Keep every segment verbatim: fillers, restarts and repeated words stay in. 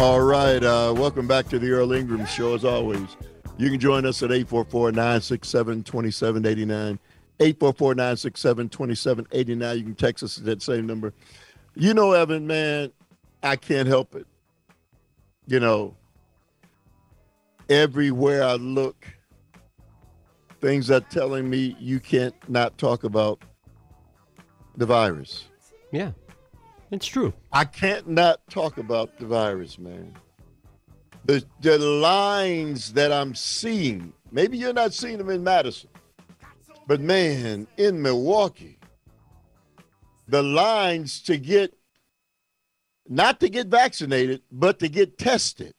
All right. Uh, welcome back to the Earl Ingram Show. As always, you can join us at eight four four, nine six seven, two seven eight nine. eight four four, nine six seven, two seven eight nine. You can text us at that same number. You know, Evan, man, I can't help it. You know, everywhere I look, things are telling me you can't not talk about the virus. Yeah, it's true. I can't not talk about the virus, man. The, the lines that I'm seeing, maybe you're not seeing them in Madison, but man, in Milwaukee, the lines to get, not to get vaccinated, but to get tested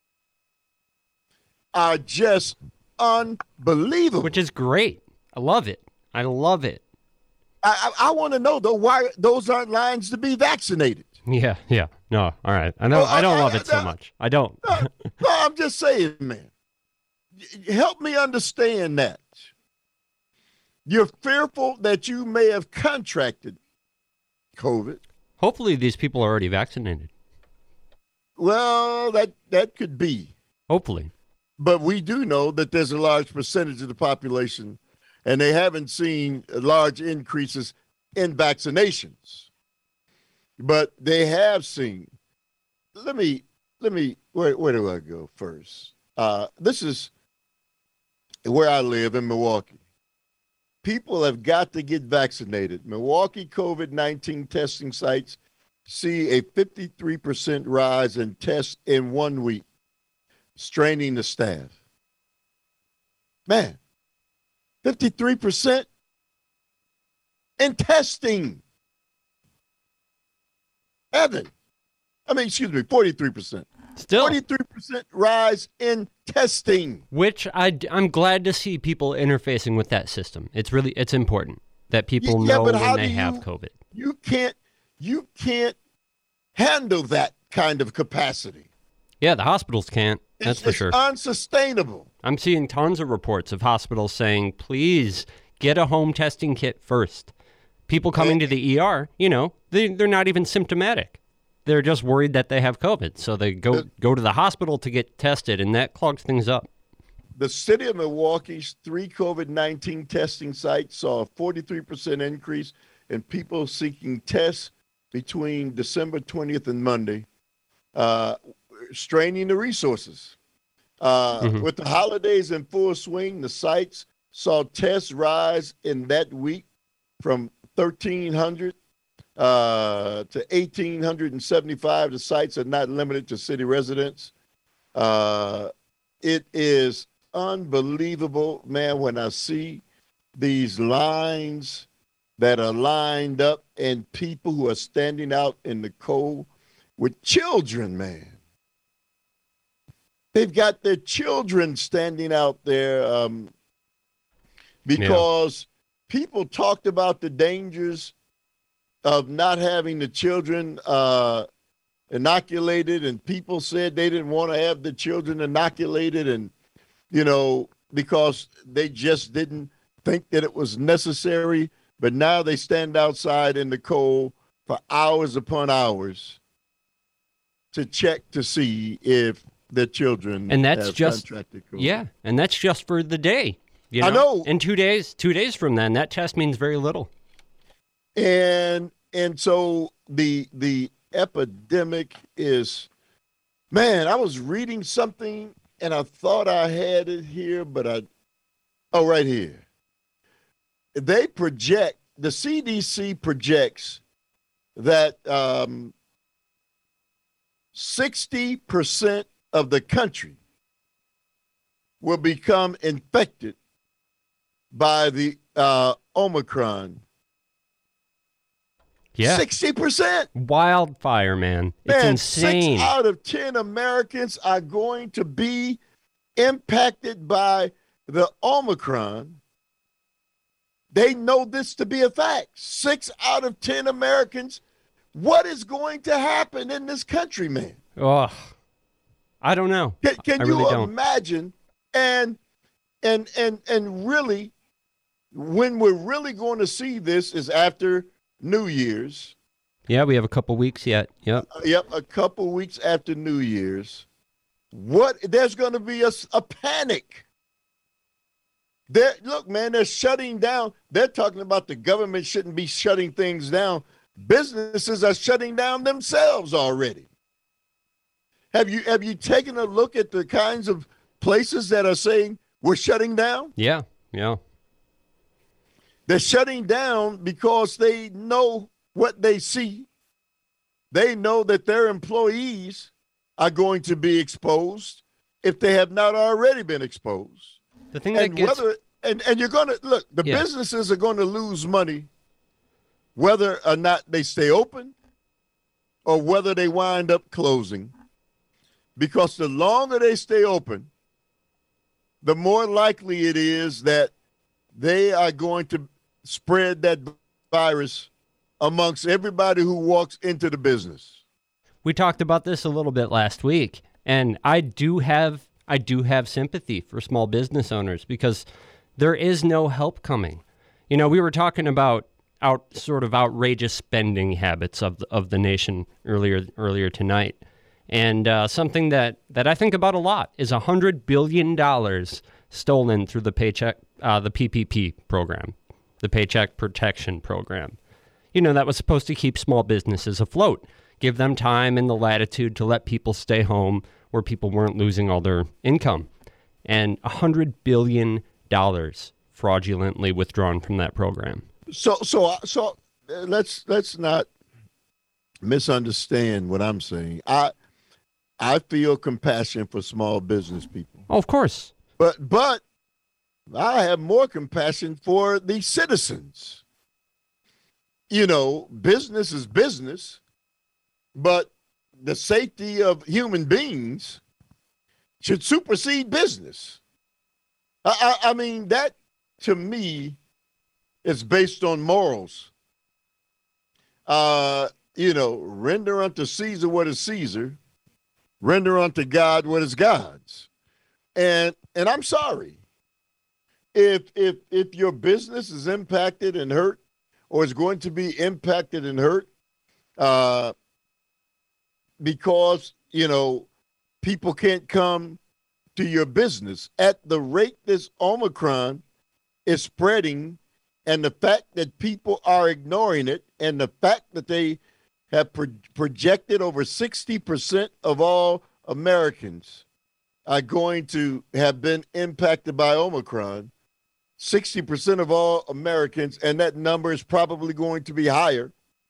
are just unbelievable. Which is great. I love it. I love it. I, I, I want to know, though, why those aren't lines to be vaccinated. Yeah, yeah. No, all right. I know. Oh, I don't I, love I, it so I, much. I don't. No, no, I'm just saying, man. Help me understand that. You're fearful that you may have contracted COVID. Hopefully these people are already vaccinated. Well, that, that could be. Hopefully. But we do know that there's a large percentage of the population, and they haven't seen large increases in vaccinations. But they have seen. Let me, let me, where, where do I go first? Uh, this is where I live in Milwaukee. People have got to get vaccinated. Milwaukee COVID nineteen testing sites see a fifty-three percent rise in tests in one week, straining the staff. Man, fifty-three percent in testing. Evan, I mean, excuse me, forty-three percent. Still. forty-three percent rise in testing. Which I, I'm glad to see people interfacing with that system. It's really, it's important that people Yeah, know but when how they do have you- COVID. You can't, you can't handle that kind of capacity. Yeah, the hospitals can't. That's It's, for it's sure. unsustainable. I'm seeing tons of reports of hospitals saying, please get a home testing kit first. People coming to the E R, you know, they, they're not even symptomatic. They're just worried that they have COVID. So they go, The- go to the hospital to get tested, and that clogs things up. The city of Milwaukee's three COVID nineteen testing sites saw a forty-three percent increase in people seeking tests between December twentieth and Monday, uh, straining the resources. Uh, Mhm. With the holidays in full swing, the sites saw tests rise in that week from thirteen hundred uh, to eighteen seventy-five. The sites are not limited to city residents. Uh, it is unbelievable, man, when I see these lines that are lined up and people who are standing out in the cold with children, man. They've got their children standing out there um, because people talked about the dangers of not having the children uh, inoculated, and people said they didn't want to have the children inoculated, and, you know, because they just didn't think that it was necessary. But now they stand outside in the cold for hours upon hours to check to see if their children And that's have just, contracted COVID. yeah, and that's just for the day. You know? I know. In two days, two days from then, that test means very little. And and so the the epidemic is, man, I was reading something and I thought I had it here, but I, oh, right here. They project, the C D C projects that um, sixty percent of the country will become infected by the uh, Omicron. Yeah. sixty percent. Wildfire, man. It's Man, insane. six out of ten Americans are going to be impacted by the Omicron. They know this to be a fact. Six out of ten Americans. What is going to happen in this country, man? Oh, I don't know. Can, can I you really don't. imagine? And and and and really, when we're really going to see this is after New Year's, Yeah, we have a couple weeks yet. Yep. Uh, yep, a couple weeks after New Year's. What? There's going to be a, a panic. They're, look, man, they're shutting down. They're talking about the government shouldn't be shutting things down. Businesses are shutting down themselves already. Have you have you taken a look at the kinds of places that are saying we're shutting down? Yeah, yeah. They're shutting down because they know what they see. They know that their employees are going to be exposed if they have not already been exposed. The thing that and gets whether and, and you're going to look, the Yeah. businesses are going to lose money whether or not they stay open or whether they wind up closing. Because the longer they stay open, the more likely it is that they are going to spread that virus amongst everybody who walks into the business. We talked about this a little bit last week, and I do have I do have sympathy for small business owners because there is no help coming. You know, we were talking about out sort of outrageous spending habits of the, of the nation earlier earlier tonight, and uh, something that, that I think about a lot is a hundred billion dollars stolen through the paycheck uh, the P P P program, the Paycheck Protection Program. You know, that was supposed to keep small businesses afloat, give them time and the latitude to let people stay home where people weren't losing all their income. And one hundred billion dollars fraudulently withdrawn from that program. So, so, so uh, let's let's not misunderstand what I'm saying. I I feel compassion for small business people, Oh, of course. but but I have more compassion for the citizens. You know, business is business, but the safety of human beings should supersede business. I, I, I mean, that to me is based on morals. Uh, you know, render unto Caesar what is Caesar, render unto God what is God's. And and I'm sorry. If if if your business is impacted and hurt, or is going to be impacted and hurt, uh, because, you know, people can't come to your business at the rate this Omicron is spreading, and the fact that people are ignoring it, and the fact that they have pro- projected over sixty percent of all Americans are going to have been impacted by Omicron, sixty percent of all Americans, and that number is probably going to be higher.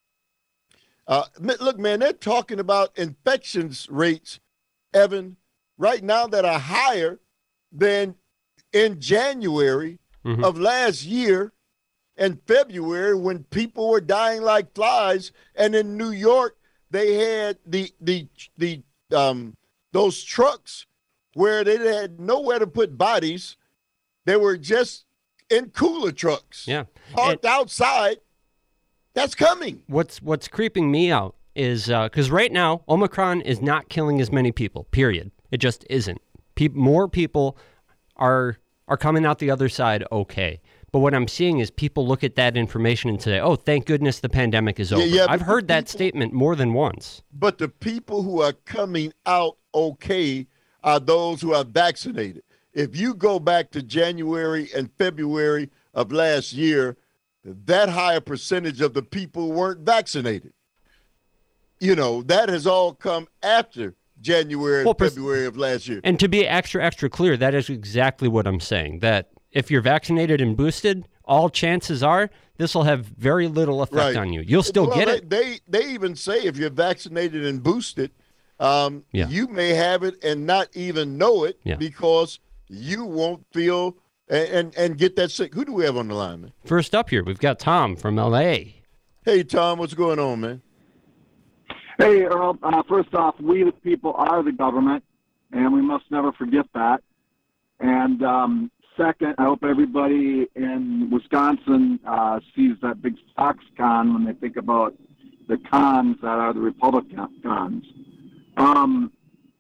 Uh, look, man, they're talking about infections rates, Evan, right now that are higher than in January Mhm. of last year and February when people were dying like flies. And in New York, they had the the the um those trucks where they had nowhere to put bodies. They were just in cooler trucks, Yeah. parked outside. That's coming. What's what's creeping me out is because right now Omicron is not killing as many people. Period. It just isn't. Pe- more people are are coming out the other side okay. But what I'm seeing is people look at that information and say, "Oh, thank goodness the pandemic is over." yeah, but I've the heard that people- statement more than once. But the people who are coming out okay are those who are vaccinated. If you go back to January and February of last year, that higher percentage of the people weren't vaccinated. You know, that has all come after January and Well, pers- February of last year. And to be extra, extra clear, that is exactly what I'm saying. That if you're vaccinated and boosted, all chances are this will have very little effect Right. on you. You'll still Well, get they, it. They they even say if you're vaccinated and boosted, um, Yeah. you may have it and not even know it Yeah. because you won't feel and, and and get that sick. Who do we have on the line, man? First up here, we've got Tom from L A. Hey, Tom, what's going on, man? Hey, Earl. Uh, first off, we the people are the government, and we must never forget that. And um, second, I hope everybody in Wisconsin uh, sees that big Foxconn when they think about the cons that are the Republicans. Um,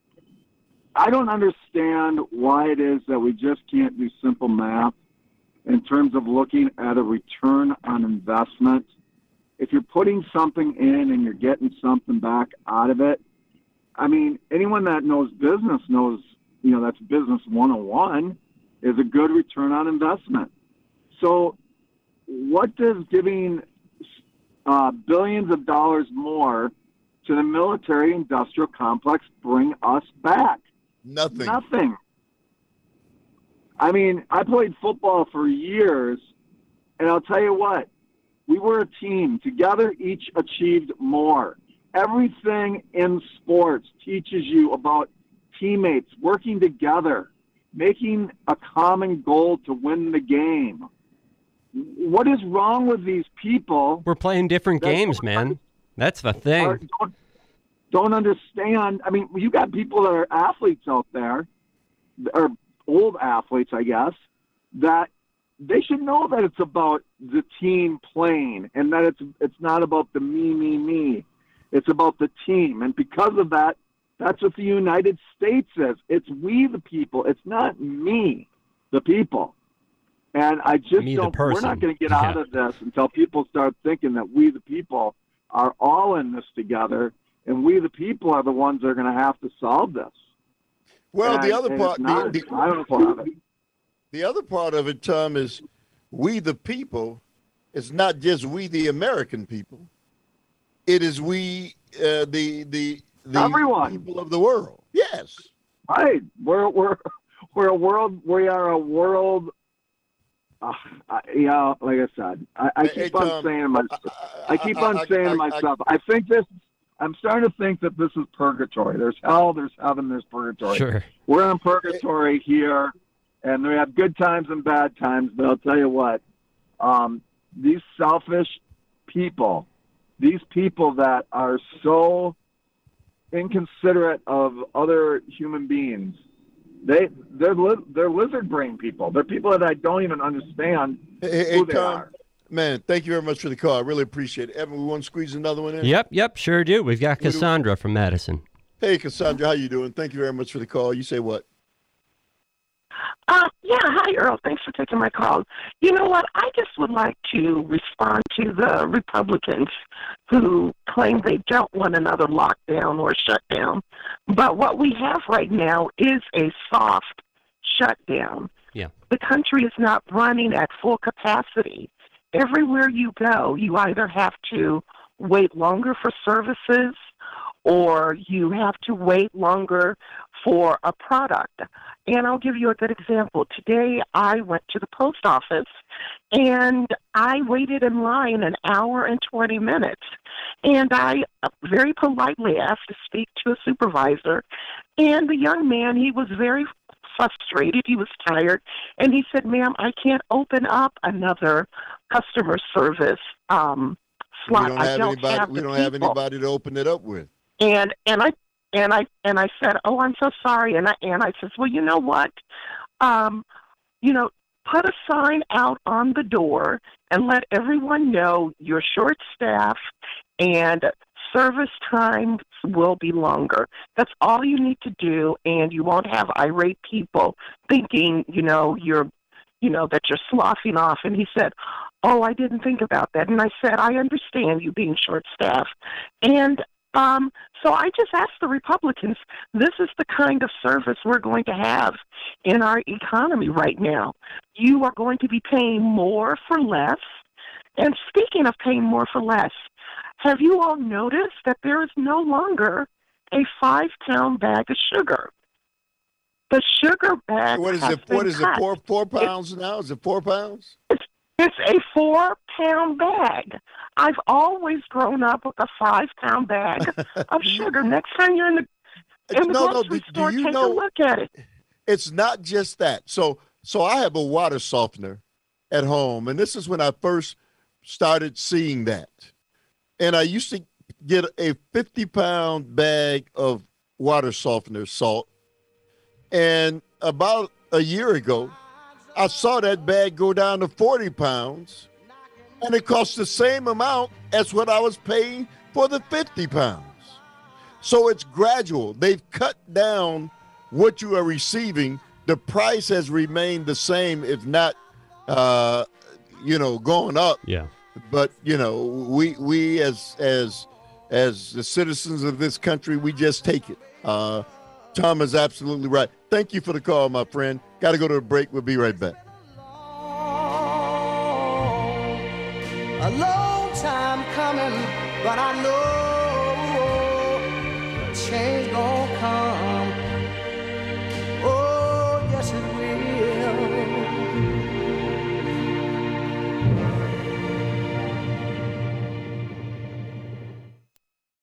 I don't understand why it is that we just can't do simple math in terms of looking at a return on investment if you're putting something in and you're getting something back out of it, I mean, anyone that knows business knows, you know, that's business one oh one, is a good return on investment. So what does giving uh, billions of dollars more to the military industrial complex bring us back? Nothing. Nothing. I mean, I played football for years, and I'll tell you what, we were a team. Together, each achieved more. Everything in sports teaches you about teammates working together, making a common goal to win the game. What is wrong with these people? We're playing different games, man. That's the thing. Are, don't, don't understand. I mean, you got people that are athletes out there, or old athletes, I guess, that they should know that it's about the team playing and that it's it's not about the me, me, me. It's about the team. And because of that, that's what the United States is. It's we the people. It's not me, the people. And I just me, don't, we're not going to get yeah. out of this until people start thinking that we the people are all in this together, and we the people are the ones that are going to have to solve this. Well, and, the other part, not, the, the, I don't know it. the other part of it, Tom, is we the people. It's not just we the American people. It is we uh, the the the Everyone. people of the world. Yes, right. We're we're we're a world. We are a world. Uh, I, yeah, like I said, I, I keep hey, on Tom, saying to myself. I, I keep I, on I, saying I, to myself. I, I think this. I'm starting to think that this is purgatory. There's hell, there's heaven, there's purgatory. Sure. We're in purgatory here, and we have good times and bad times. But I'll tell you what, um, these selfish people, these people that are so inconsiderate of other human beings, they they're li- they're lizard brain people. They're people that I don't even understand hey, who hey, they Tom, are. Man, thank you very much for the call. I really appreciate it. Evan, we want to squeeze another one in? Yep, yep, sure do. We've got Cassandra from Madison. Hey, Cassandra, how you doing? Thank you very much for the call. You say what? Uh, yeah, hi, Earl. Thanks for taking my call. You know what? I just would like to respond to the Republicans who claim they don't want another lockdown or shutdown. But what we have right now is a soft shutdown. Yeah. The country is not running at full capacity. Everywhere you go, you either have to wait longer for services or you have to wait longer for a product. And I'll give you a good example. Today I went to the post office and I waited in line an hour and twenty minutes. And I very politely asked to speak to a supervisor. And the young man, he was very frustrated. He was tired. And he said, ma'am, I can't open up another customer service um, slot. We don't I have don't anybody. have we the don't have people. anybody to open it up with. And and I and I and I said, "Oh, I'm so sorry." And I and I says, "Well, you know what? Um, you know, put a sign out on the door and let everyone know you're short staffed and service times will be longer. That's all you need to do, and you won't have irate people thinking, you know, you're, you know, that you're sloughing off." And he said, "Oh, I didn't think about that." And I said, "I understand you being short staffed." And Um, so I just asked the Republicans, this is the kind of service we're going to have in our economy right now. You are going to be paying more for less. And speaking of paying more for less, have you all noticed that there is no longer a five-pound bag of sugar? The sugar bag What is has it? been What is cut. it? Four four pounds now? Is it four pounds? It's, it's a four-pound bag. I've always grown up with a five-pound bag of sugar. Next time you're in the, in the no, no. grocery Do, do store, you take know? a look at it. It's not just that. So, so I have a water softener at home, and this is when I first started seeing that. And I used to get a fifty-pound bag of water softener salt, and about a year ago, I saw that bag go down to forty pounds, and it cost the same amount as what I was paying for the fifty pounds. So it's gradual. They've cut down what you are receiving. The price has remained the same, if not, uh, you know, going up. Yeah. but you know, we we as as as the citizens of this country, we just take it. Uh, Tom is absolutely right. Thank you for the call, my friend. Got to go to a break. We'll be right back. A long time coming, but I know